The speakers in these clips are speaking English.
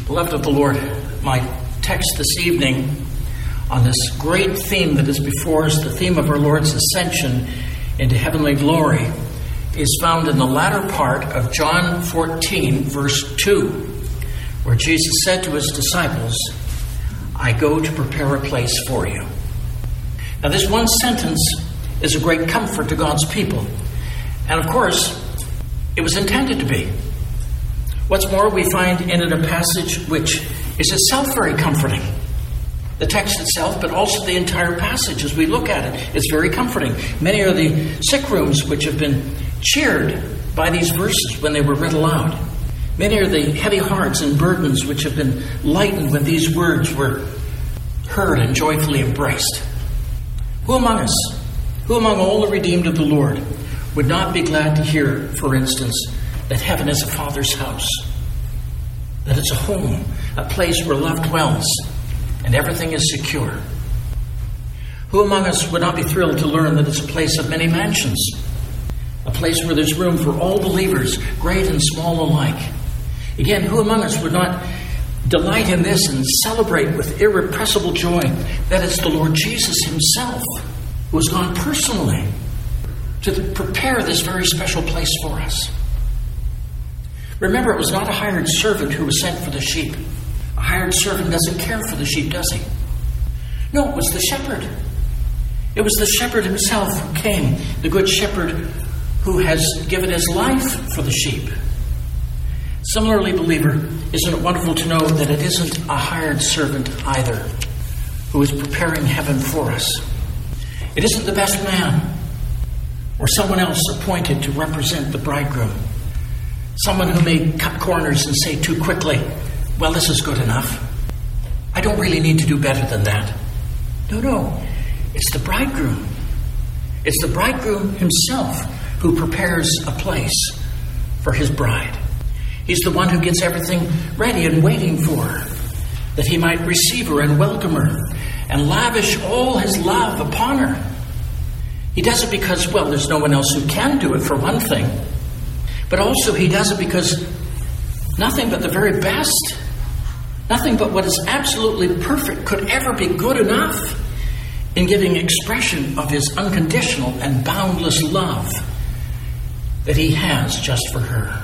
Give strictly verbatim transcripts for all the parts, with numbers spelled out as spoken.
Beloved of the Lord, my text this evening on this great theme that is before us, the theme of our Lord's ascension into heavenly glory, is found in the latter part of John fourteen, verse two, where Jesus said to his disciples, "I go to prepare a place for you." Now, this one sentence is a great comfort to God's people. And of course, it was intended to be. What's more, we find in it a passage which is itself very comforting. The text itself, but also the entire passage as we look at it, is very comforting. Many are the sick rooms which have been cheered by these verses when they were read aloud. Many are the heavy hearts and burdens which have been lightened when these words were heard and joyfully embraced. Who among us, who among all the redeemed of the Lord, would not be glad to hear, for instance, that heaven is a Father's house, that it's a home, a place where love dwells, and everything is secure? Who among us would not be thrilled to learn that it's a place of many mansions, a place where there's room for all believers, great and small alike? Again, who among us would not delight in this and celebrate with irrepressible joy that it's the Lord Jesus himself who has gone personally to prepare this very special place for us? Remember, it was not a hired servant who was sent for the sheep. A hired servant doesn't care for the sheep, does he? No, it was the shepherd. It was the shepherd himself who came, the good shepherd who has given his life for the sheep. Similarly, believer, isn't it wonderful to know that it isn't a hired servant either who is preparing heaven for us? It isn't the best man or someone else appointed to represent the bridegroom. Someone who may cut corners and say too quickly, "Well, this is good enough. I don't really need to do better than that." No, no. It's the bridegroom. It's the bridegroom himself who prepares a place for his bride. He's the one who gets everything ready and waiting for her, that he might receive her and welcome her and lavish all his love upon her. He does it because, well, there's no one else who can do it, for one thing. But also he does it because nothing but the very best, nothing but what is absolutely perfect could ever be good enough in giving expression of his unconditional and boundless love that he has just for her.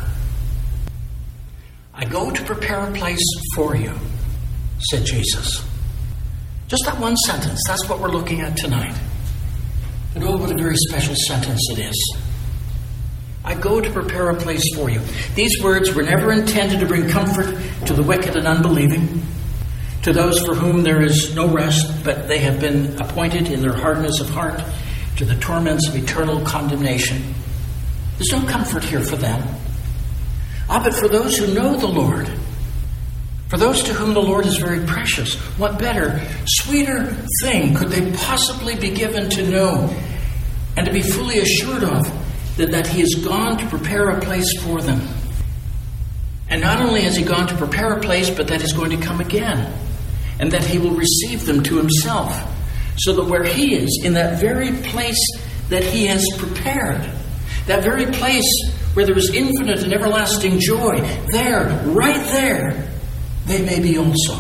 "I go to prepare a place for you," said Jesus. Just that one sentence, that's what we're looking at tonight. And oh, what a very special sentence it is. I go to prepare a place for you. These words were never intended to bring comfort to the wicked and unbelieving, to those for whom there is no rest, but they have been appointed in their hardness of heart to the torments of eternal condemnation. There's no comfort here for them. Ah, but for those who know the Lord, for those to whom the Lord is very precious, what better, sweeter thing could they possibly be given to know and to be fully assured of than that he has gone to prepare a place for them? And not only has he gone to prepare a place, but that he's going to come again, and that he will receive them to himself, so that where he is, in that very place that he has prepared, that very place where there is infinite and everlasting joy, there, right there, they may be also.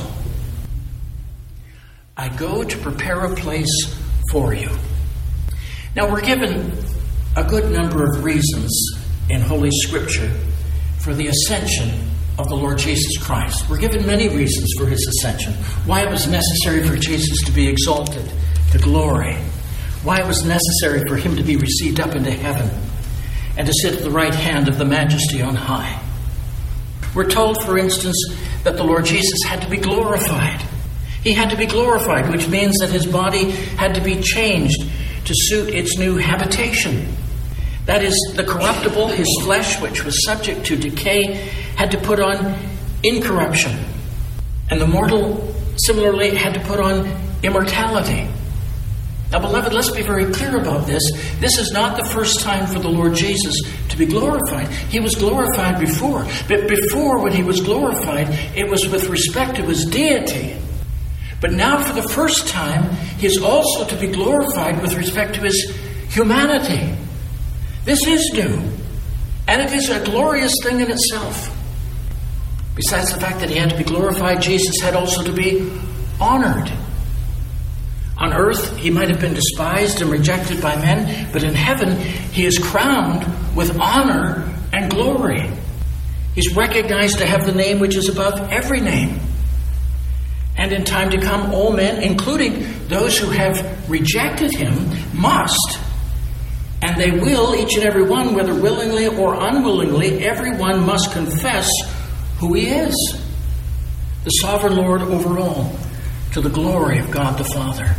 I go to prepare a place for you. Now, we're given a good number of reasons in Holy Scripture for the ascension of the Lord Jesus Christ. We're given many reasons for his ascension. Why it was necessary for Jesus to be exalted to glory. Why it was necessary for him to be received up into heaven and to sit at the right hand of the Majesty on high. We're told, for instance, that the Lord Jesus had to be glorified. He had to be glorified, which means that his body had to be changed to suit its new habitation. That is, the corruptible, his flesh, which was subject to decay, had to put on incorruption. And the mortal, similarly, had to put on immortality. Now, beloved, let's be very clear about this. This is not the first time for the Lord Jesus to be glorified. He was glorified before. But before, when he was glorified, it was with respect to his deity. But now, for the first time, he is also to be glorified with respect to his humanity. This is new. And it is a glorious thing in itself. Besides the fact that he had to be glorified, Jesus had also to be honored. On earth, he might have been despised and rejected by men, but in heaven, he is crowned with honor and glory. He's recognized to have the name which is above every name. And in time to come, all men, including those who have rejected him, must, and they will, each and every one, whether willingly or unwillingly, everyone must confess who he is, the sovereign Lord over all, to the glory of God the Father.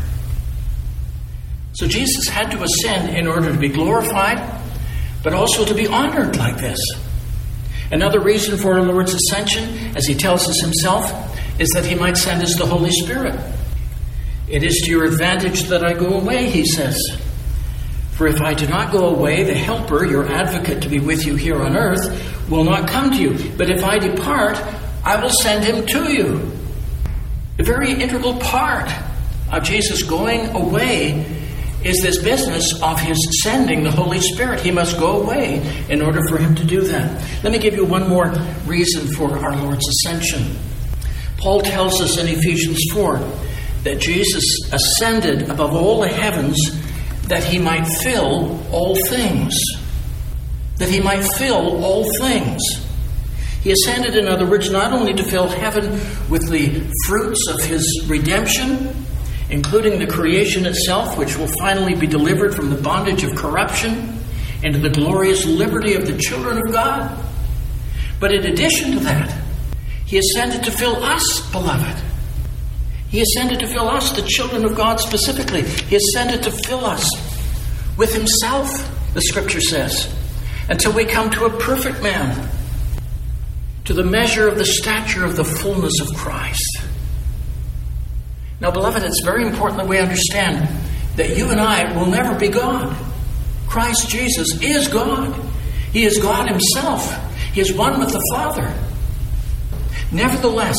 So Jesus had to ascend in order to be glorified, but also to be honored like this. Another reason for our Lord's ascension, as he tells us himself, is that he might send us the Holy Spirit. It is to your advantage that I go away, he says. For if I do not go away, the Helper, your advocate to be with you here on earth, will not come to you. But if I depart, I will send him to you. A very integral part of Jesus going away is this business of his sending the Holy Spirit. He must go away in order for him to do that. Let me give you one more reason for our Lord's ascension. Paul tells us in Ephesians four that Jesus ascended above all the heavens that he might fill all things. That he might fill all things. He ascended, in other words, not only to fill heaven with the fruits of his redemption, including the creation itself, which will finally be delivered from the bondage of corruption into the glorious liberty of the children of God. But in addition to that, he ascended to fill us, beloved. He ascended to fill us, the children of God specifically. He ascended to fill us with himself, the Scripture says, until we come to a perfect man, to the measure of the stature of the fullness of Christ. Now, beloved, it's very important that we understand that you and I will never be God. Christ Jesus is God. He is God himself. He is one with the Father. Nevertheless,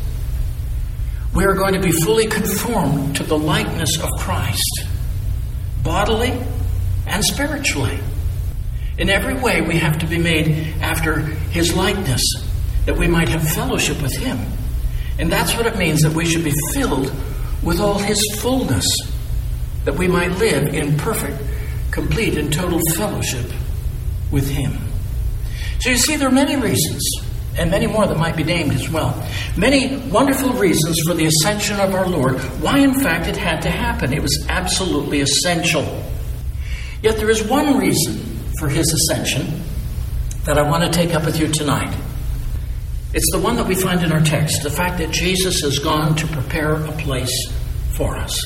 we are going to be fully conformed to the likeness of Christ, bodily and spiritually. In every way, we have to be made after his likeness, that we might have fellowship with him. And that's what it means that we should be filled with all his fullness, that we might live in perfect, complete, and total fellowship with him. So you see, there are many reasons, and many more that might be named as well. Many wonderful reasons for the ascension of our Lord, why in fact it had to happen. It was absolutely essential. Yet there is one reason for his ascension that I want to take up with you tonight. It's the one that we find in our text, the fact that Jesus has gone to prepare a place for us.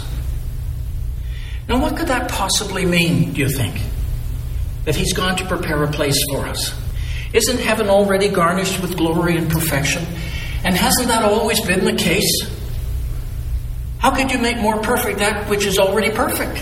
Now, what could that possibly mean, do you think? That he's gone to prepare a place for us. Isn't heaven already garnished with glory and perfection? And hasn't that always been the case? How could you make more perfect that which is already perfect?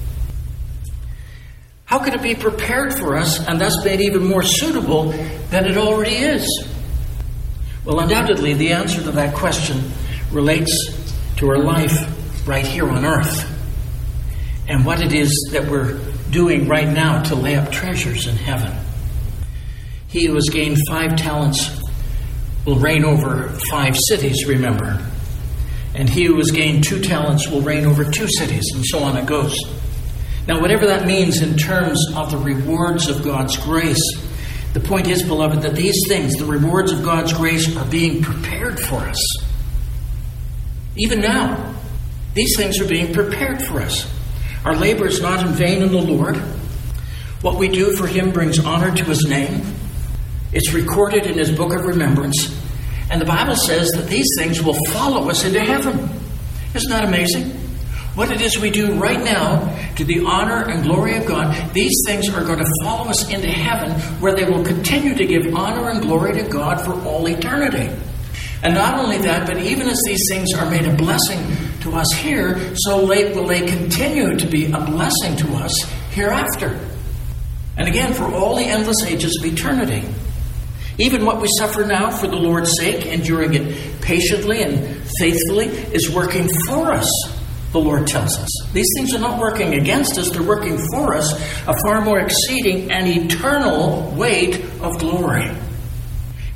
How could it be prepared for us and thus made even more suitable than it already is? Well, undoubtedly, the answer to that question relates to our life right here on earth and what it is that we're doing right now to lay up treasures in heaven. He who has gained five talents will reign over five cities, remember. And he who has gained two talents will reign over two cities, and so on it goes. Now, whatever that means in terms of the rewards of God's grace, the point is, beloved, that these things, the rewards of God's grace, are being prepared for us. Even now, these things are being prepared for us. Our labor is not in vain in the Lord. What we do for him brings honor to his name. It's recorded in his book of remembrance. And the Bible says that these things will follow us into heaven. Isn't that amazing? What it is we do right now to the honor and glory of God, these things are going to follow us into heaven, where they will continue to give honor and glory to God for all eternity. And not only that, but even as these things are made a blessing to us here, so late will they continue to be a blessing to us hereafter. And again, for all the endless ages of eternity. Even what we suffer now for the Lord's sake, enduring it patiently and faithfully, is working for us, the Lord tells us. These things are not working against us, they're working for us, a far more exceeding and eternal weight of glory.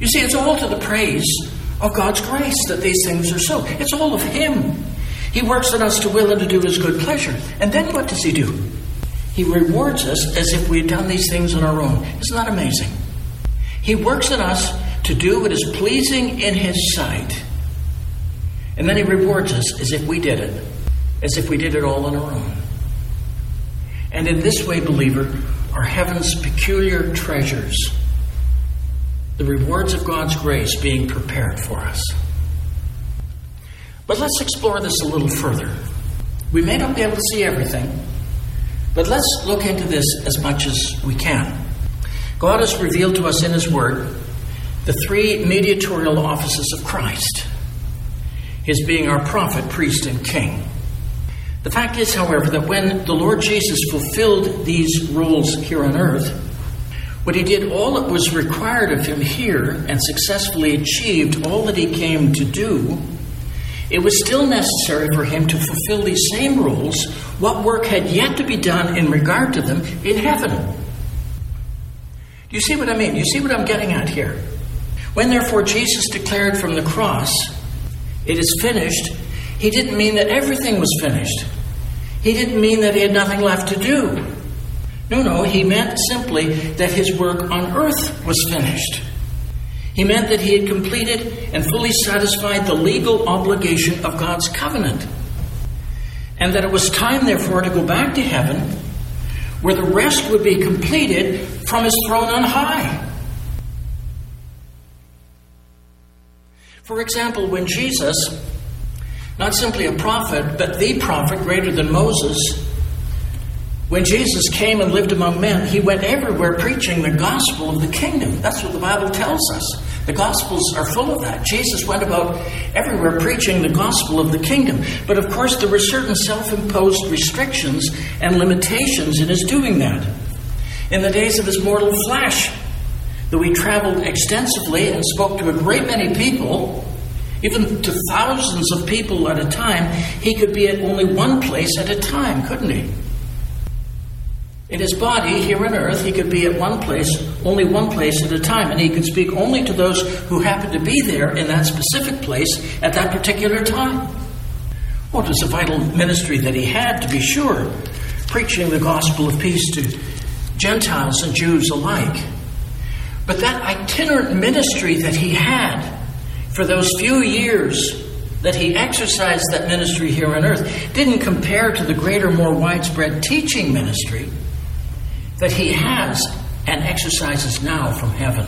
You see, it's all to the praise of God's grace that these things are so. It's all of Him. He works in us to will and to do His good pleasure. And then what does He do? He rewards us as if we had done these things on our own. Isn't that amazing? He works in us to do what is pleasing in His sight. And then He rewards us as if we did it. As if we did it all on our own. And in this way, believer, are heaven's peculiar treasures. The rewards of God's grace being prepared for us. But let's explore this a little further. We may not be able to see everything, but let's look into this as much as we can. God has revealed to us in His Word the three mediatorial offices of Christ. His being our prophet, priest, and king. The fact is, however, that when the Lord Jesus fulfilled these roles here on earth, when He did all that was required of Him here and successfully achieved all that He came to do, it was still necessary for Him to fulfill these same roles, what work had yet to be done in regard to them in heaven. Do you see what I mean? You see what I'm getting at here? When therefore Jesus declared from the cross, "It is finished," He didn't mean that everything was finished. He didn't mean that He had nothing left to do. No, no, He meant simply that His work on earth was finished. He meant that He had completed and fully satisfied the legal obligation of God's covenant. And that it was time, therefore, to go back to heaven, where the rest would be completed from His throne on high. For example, when Jesus, not simply a prophet, but the prophet greater than Moses, when Jesus came and lived among men, He went everywhere preaching the gospel of the kingdom. That's what the Bible tells us. The Gospels are full of that. Jesus went about everywhere preaching the gospel of the kingdom. But of course, there were certain self-imposed restrictions and limitations in His doing that. In the days of His mortal flesh, though He traveled extensively and spoke to a great many people, even to thousands of people at a time, He could be at only one place at a time, couldn't He? In His body, here on earth, He could be at one place, only one place at a time, and He could speak only to those who happened to be there in that specific place at that particular time. Well, it was a vital ministry that He had, to be sure, preaching the gospel of peace to Gentiles and Jews alike. But that itinerant ministry that He had for those few years that He exercised that ministry here on earth didn't compare to the greater, more widespread teaching ministry that He has and exercises now from heaven.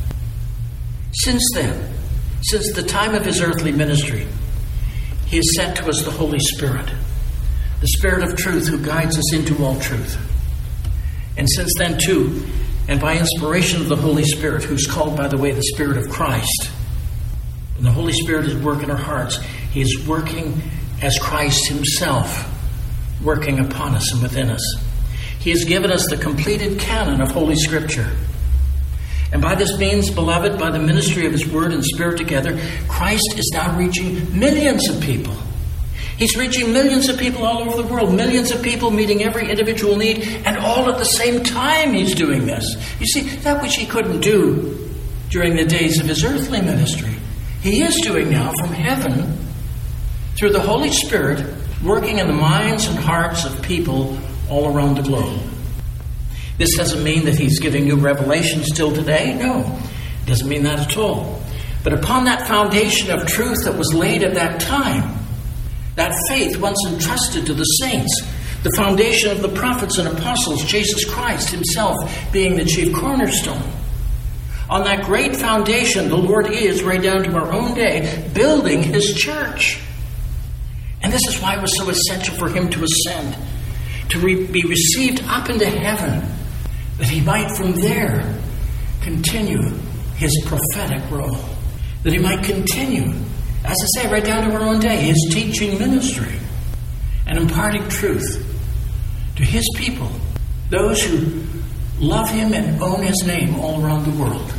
Since then, since the time of His earthly ministry, He has sent to us the Holy Spirit, the Spirit of truth who guides us into all truth. And since then, too, and by inspiration of the Holy Spirit, who's called, by the way, the Spirit of Christ, and the Holy Spirit is working in our hearts, He is working as Christ Himself, working upon us and within us. He has given us the completed canon of Holy Scripture. And by this means, beloved, by the ministry of His Word and Spirit together, Christ is now reaching millions of people. He's reaching millions of people all over the world, millions of people meeting every individual need, and all at the same time He's doing this. You see, that which He couldn't do during the days of His earthly ministry, He is doing now from heaven through the Holy Spirit, working in the minds and hearts of people all around the globe. This doesn't mean that He's giving new revelation still today. No, it doesn't mean that at all. But upon that foundation of truth that was laid at that time, that faith once entrusted to the saints, the foundation of the prophets and apostles, Jesus Christ Himself being the chief cornerstone. On that great foundation, the Lord is, right down to our own day, building His church. And this is why it was so essential for Him to ascend, to re- be received up into heaven, that He might from there continue His prophetic role, that He might continue, as I say, right down to our own day, His teaching ministry and imparting truth to His people, those who love Him and own His name all around the world.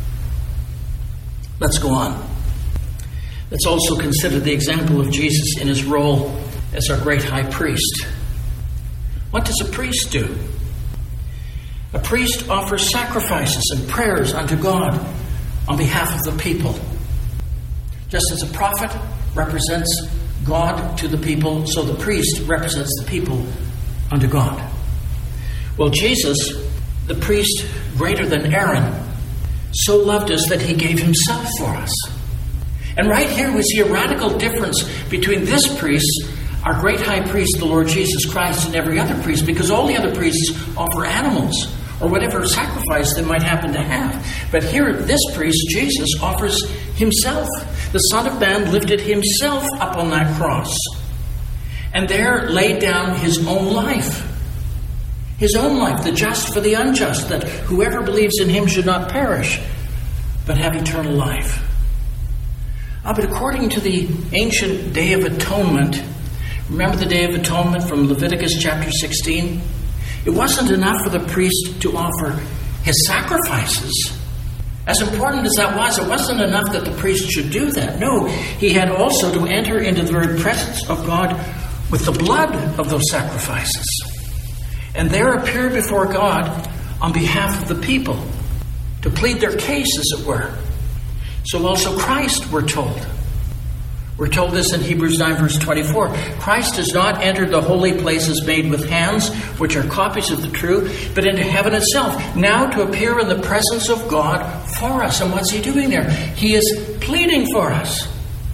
Let's go on. Let's also consider the example of Jesus in His role as our great high priest. What does a priest do? A priest offers sacrifices and prayers unto God on behalf of the people. Just as a prophet represents God to the people, so the priest represents the people unto God. Well, Jesus, the priest greater than Aaron, so loved us that he gave himself for us. And right here we see a radical difference between this priest, our great high priest, the Lord Jesus Christ, and every other priest, because all the other priests offer animals or whatever sacrifice they might happen to have. But here, this priest, Jesus, offers himself. The Son of Man lifted himself up on that cross and there laid down his own life. His own life, the just for the unjust, that whoever believes in him should not perish, but have eternal life. Ah, but according to the ancient Day of Atonement, remember the Day of Atonement from Leviticus chapter sixteen? It wasn't enough for the priest to offer his sacrifices. As important as that was, it wasn't enough that the priest should do that. No, he had also to enter into the very presence of God with the blood of those sacrifices, and there appear before God on behalf of the people to plead their case, as it were. So also Christ, we're told. We're told this in Hebrews nine, verse twenty-four. Christ has not entered the holy places made with hands, which are copies of the true, but into heaven itself, now to appear in the presence of God for us. And what's he doing there? He is pleading for us.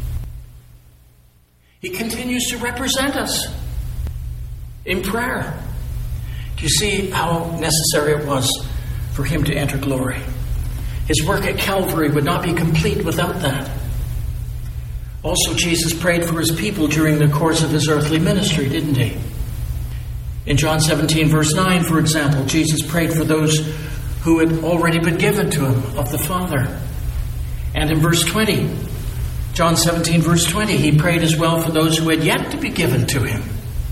He continues to represent us in prayer. Do you see how necessary it was for him to enter glory? His work at Calvary would not be complete without that. Also, Jesus prayed for his people during the course of his earthly ministry, didn't he? In John seventeen, verse nine, for example, Jesus prayed for those who had already been given to him of the Father. And in verse twenty, John seventeen, verse twenty, he prayed as well for those who had yet to be given to him.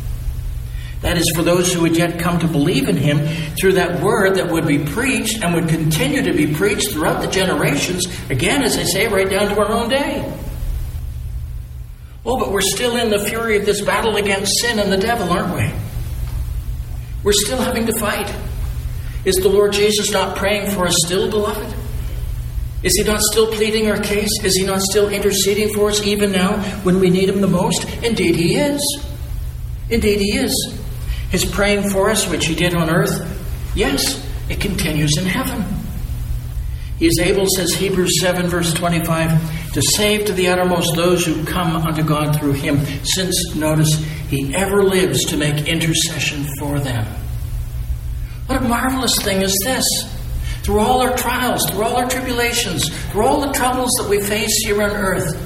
That is, for those who had yet come to believe in him through that word that would be preached and would continue to be preached throughout the generations, again, as I say, right down to our own day. Oh, but we're still in the fury of this battle against sin and the devil, aren't we? We're still having to fight. Is the Lord Jesus not praying for us still, beloved? Is he not still pleading our case? Is he not still interceding for us even now when we need him the most? Indeed he is. Indeed he is. His praying for us, which he did on earth, yes, it continues in heaven. He is able, says Hebrews seven, verse twenty-five, to save to the uttermost those who come unto God through him, since, notice, he ever lives to make intercession for them. What a marvelous thing is this. Through all our trials, through all our tribulations, through all the troubles that we face here on earth,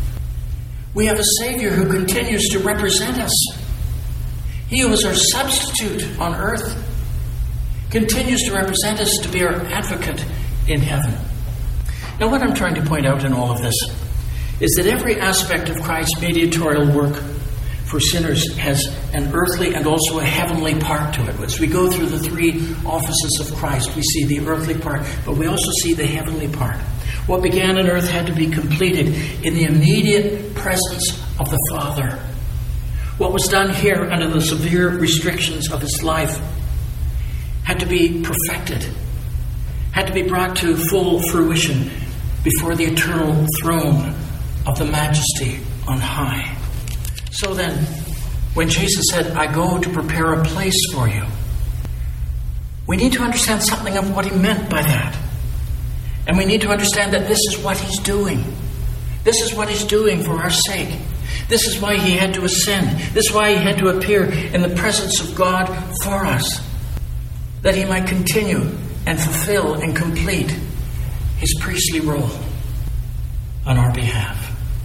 we have a Savior who continues to represent us. He who is our substitute on earth continues to represent us, to be our advocate in heaven. Now, what I'm trying to point out in all of this is that every aspect of Christ's mediatorial work for sinners has an earthly and also a heavenly part to it. As we go through the three offices of Christ, we see the earthly part, but we also see the heavenly part. What began on earth had to be completed in the immediate presence of the Father. What was done here under the severe restrictions of his life had to be perfected, had to be brought to full fruition before the eternal throne of the Majesty on high. So then, when Jesus said, I go to prepare a place for you, we need to understand something of what he meant by that. And we need to understand that this is what he's doing. This is what he's doing for our sake. This is why he had to ascend. This is why he had to appear in the presence of God for us, that he might continue and fulfill and complete his priestly role on our behalf.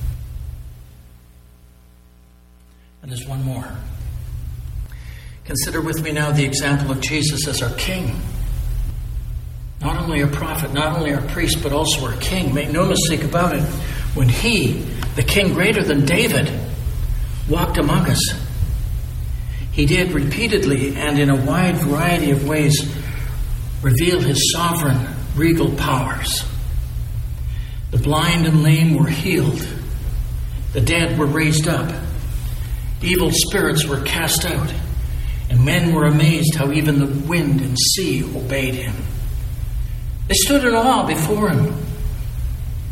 And there's one more. Consider with me now the example of Jesus as our King. Not only our prophet, not only our priest, but also our King. Make no mistake about it. When he, the King greater than David, walked among us, he did repeatedly and in a wide variety of ways reveal his sovereign, regal powers. The blind and lame were healed. The dead were raised up. Evil spirits were cast out. And men were amazed how even the wind and sea obeyed him. They stood in awe before him.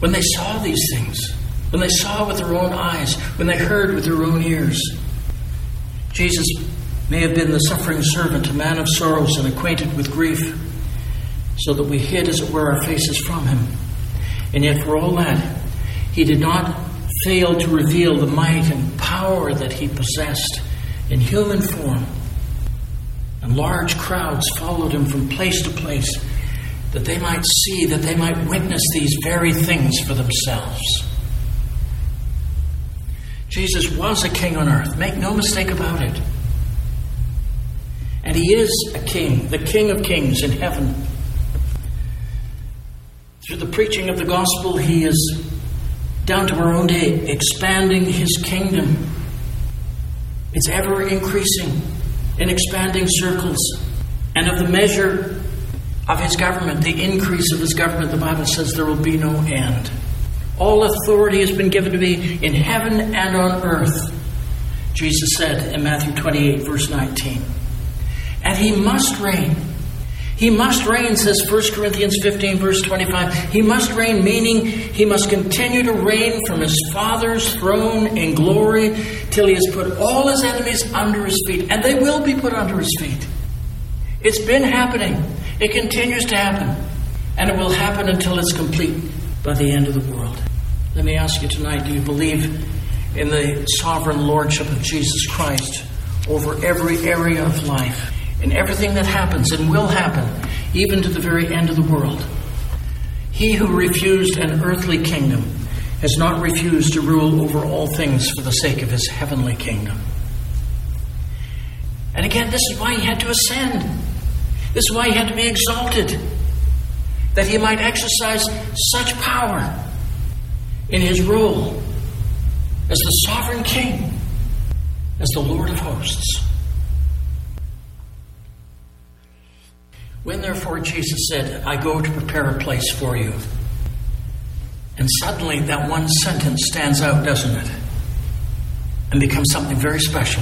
when they saw these things, when they saw with their own eyes, when they heard with their own ears. Jesus may have been the suffering servant, a man of sorrows and acquainted with grief, so that we hid, as it were, our faces from him. And yet for all that, he did not fail to reveal the might and power that he possessed in human form. And large crowds followed him from place to place, that they might see, that they might witness these very things for themselves. Jesus was a king on earth, make no mistake about it. And he is a king, the King of kings in heaven. Through the preaching of the gospel, he is, down to our own day, expanding his kingdom. It's ever increasing in expanding circles. And of the measure of his government, the increase of his government, the Bible says there will be no end. All authority has been given to me in heaven and on earth, Jesus said in Matthew twenty-eight, verse nineteen. And he must reign. He must reign, says First Corinthians fifteen, verse twenty-five. He must reign, meaning he must continue to reign from his Father's throne in glory till he has put all his enemies under his feet. And they will be put under his feet. It's been happening. It continues to happen. And it will happen until it's complete by the end of the world. Let me ask you tonight, do you believe in the sovereign lordship of Jesus Christ over every area of life? In everything that happens and will happen, even to the very end of the world. He who refused an earthly kingdom has not refused to rule over all things for the sake of his heavenly kingdom. And again, this is why he had to ascend. This is why he had to be exalted, that he might exercise such power in his role as the sovereign king, as the Lord of hosts. When therefore Jesus said, I go to prepare a place for you. And suddenly that one sentence stands out, doesn't it? And becomes something very special.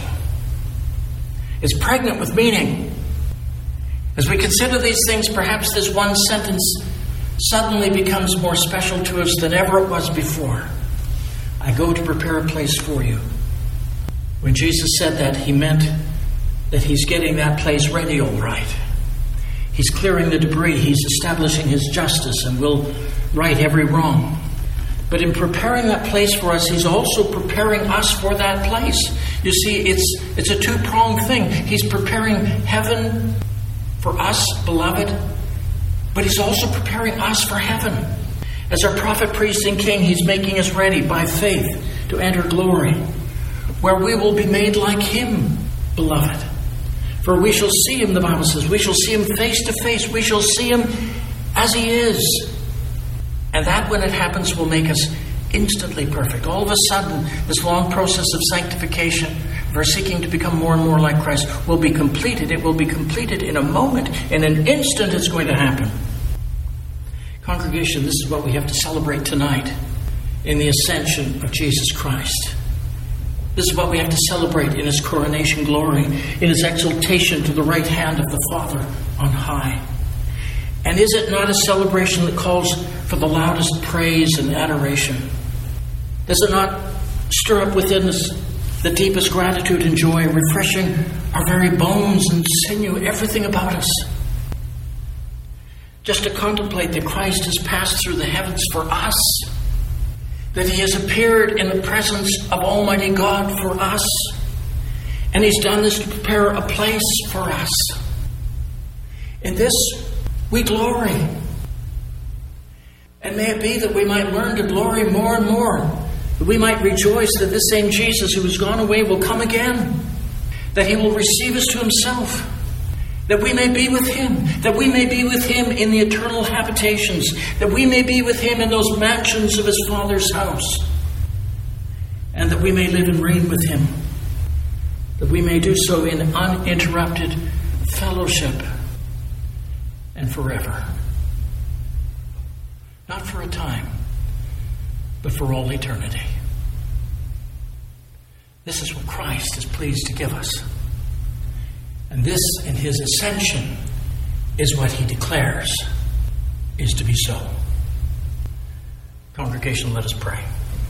It's pregnant with meaning. As we consider these things, perhaps this one sentence suddenly becomes more special to us than ever it was before. I go to prepare a place for you. When Jesus said that, he meant that he's getting that place ready all right. He's clearing the debris. He's establishing his justice and will right every wrong. But in preparing that place for us, he's also preparing us for that place. You see, it's it's a two-pronged thing. He's preparing heaven for us, beloved, but he's also preparing us for heaven. As our prophet, priest, and king, he's making us ready by faith to enter glory, where we will be made like him, beloved. For we shall see him, the Bible says. We shall see him face to face. We shall see him as he is. And that, when it happens, will make us instantly perfect. All of a sudden, this long process of sanctification, of our seeking to become more and more like Christ, will be completed. It will be completed in a moment. In an instant, it's going to happen. Congregation, this is what we have to celebrate tonight in the ascension of Jesus Christ. This is what we have to celebrate in his coronation glory, in his exaltation to the right hand of the Father on high. And is it not a celebration that calls for the loudest praise and adoration? Does it not stir up within us the deepest gratitude and joy, refreshing our very bones and sinew, everything about us? Just to contemplate that Christ has passed through the heavens for us, that he has appeared in the presence of Almighty God for us, and he's done this to prepare a place for us. In this we glory. And may it be that we might learn to glory more and more, that we might rejoice that this same Jesus who has gone away will come again, that he will receive us to himself, that we may be with him, that we may be with him in the eternal habitations, that we may be with him in those mansions of his Father's house, and that we may live and reign with him, that we may do so in uninterrupted fellowship and forever. Not for a time, but for all eternity. This is what Christ is pleased to give us. And this, in his ascension, is what he declares is to be so. Congregation, let us pray.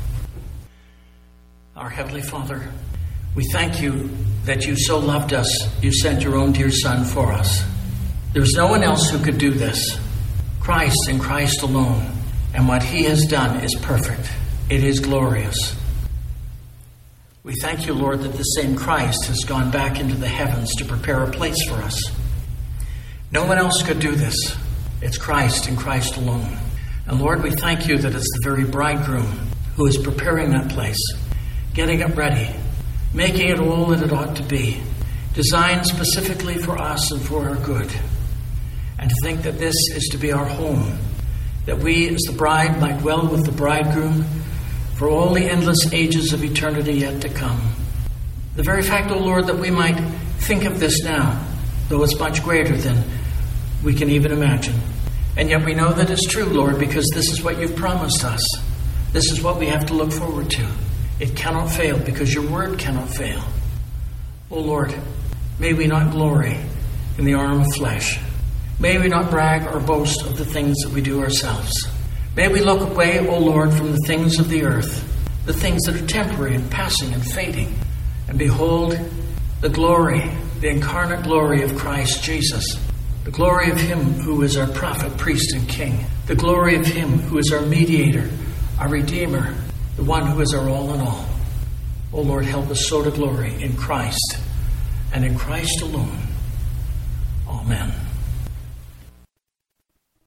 Our Heavenly Father, we thank you that you so loved us, you sent your own dear Son for us. There's no one else who could do this. Christ and Christ alone. And what he has done is perfect. It is glorious. We thank you, Lord, that the same Christ has gone back into the heavens to prepare a place for us. No one else could do this. It's Christ and Christ alone. And Lord, we thank you that it's the very bridegroom who is preparing that place, getting it ready, making it all that it ought to be, designed specifically for us and for our good. And to think that this is to be our home, that we as the bride might dwell with the bridegroom for all the endless ages of eternity yet to come. The very fact, O Lord, that we might think of this now, though it's much greater than we can even imagine. And yet we know that it's true, Lord, because this is what you've promised us. This is what we have to look forward to. It cannot fail because your word cannot fail. O Lord, may we not glory in the arm of flesh. May we not brag or boast of the things that we do ourselves. May we look away, O Lord, from the things of the earth, the things that are temporary and passing and fading, and behold the glory, the incarnate glory of Christ Jesus, the glory of him who is our prophet, priest, and king, the glory of him who is our mediator, our redeemer, the one who is our all in all. O Lord, help us so to glory in Christ and in Christ alone. Amen.